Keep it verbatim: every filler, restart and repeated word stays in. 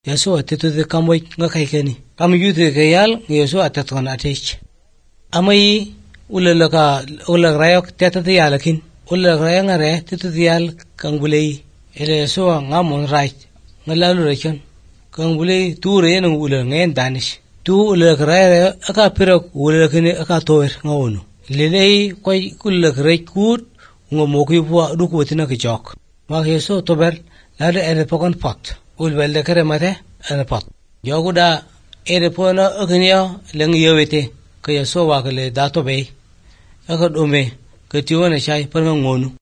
Yesu atetu de kamoy nga kai kani kam yude ke yal Yesu atatwan atech amai ulalaka ulag rayok teta de yalakin ulag rayang are tetu de yal kang bulei ele Yesu ngamon right ngalalu rechen kang bulei ture nang ulag ngen danish tu ulag ray aka pirok ulakini aka toer ngawonu lelei koy ulag ray kut ngomoki bua dukutina ki chok ma Yesu tober lade ene pokon pot ul belde kare mate ene pot yoguda ene pona agniya leng yewete kaya so wa kale dato be aka dome ke tiwana shai par ngonu